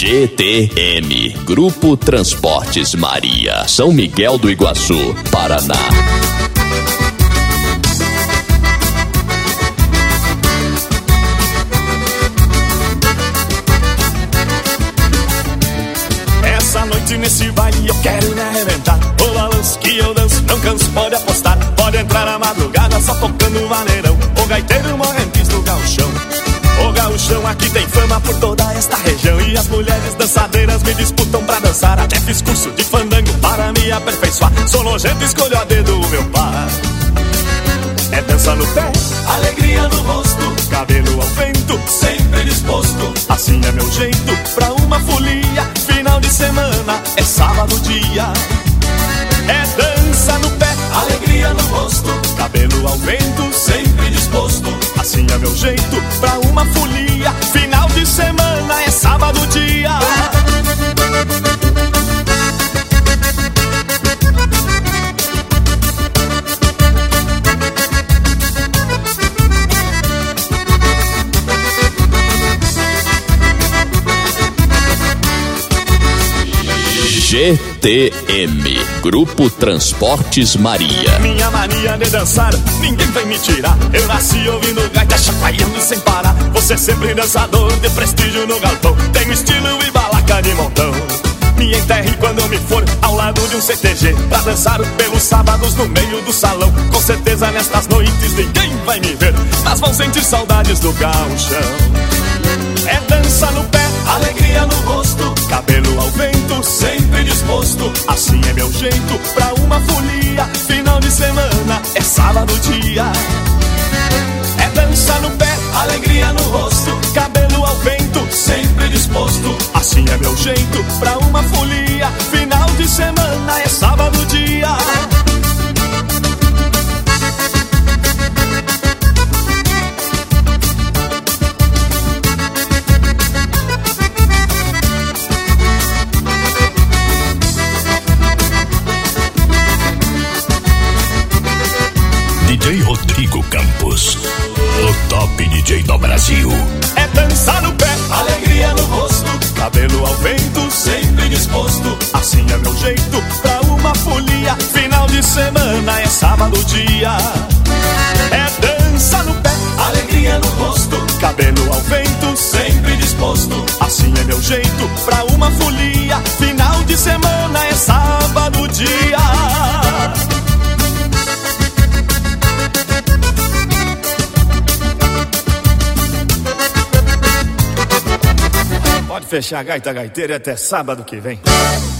GTM, Grupo Transportes Maria, São Miguel do Iguaçu, Paraná. Essa noite nesse baile eu quero me arrebentar. O balanço que eu danço, não canso, pode apostar. Pode entrar na madrugada só tocando vaneirão. O gaiteiro morrentes do gauchão. O gauchão aqui tem fama por toda esta região. E as mulheres dançadeiras me disputam pra dançar. Até fiz curso de fandango para me aperfeiçoar. Sou nojento, escolho a dedo o meu par. É dança no pé, alegria no rosto, cabelo ao vento, sempre disposto. Assim é meu jeito pra uma folia. Final de semana é sábado dia. É dança no pé, alegria no rosto, cabelo ao vento, sempre disposto. Assim é meu jeito pra uma folia. Final de semana é sábado dia. GTM, Grupo Transportes Maria. Minha mania de dançar, ninguém vai me tirar. Eu nasci ouvindo gaita, chacoalhando sem parar. Você sempre dançador de prestígio no galpão. Tenho estilo e balaca de montão. Me enterre quando eu me for ao lado de um CTG pra dançar pelos sábados no meio do salão. Com certeza nestas noites ninguém vai me ver, mas vão sentir saudades do gauchão. É dança no pé, alegria no rosto, cabelo ao vento, sempre disposto. Assim é meu jeito pra uma folia. Final de semana é sábado dia. É dança no pé, alegria no rosto, cabelo ao vento, sempre disposto. Assim é meu jeito pra uma folia. Final de semana é sábado dia. DJ Rodrigo Campos, o top DJ do Brasil. É dançar no pé, alegria no rosto, cabelo ao vento, sempre disposto. Assim é meu jeito pra uma folia. Final de semana é sábado dia. É dança no pé, alegria no rosto, cabelo ao vento, sempre disposto. Assim é meu jeito pra uma folia. Final de semana é sábado dia. Pode fechar a gaita gaiteira até sábado que vem.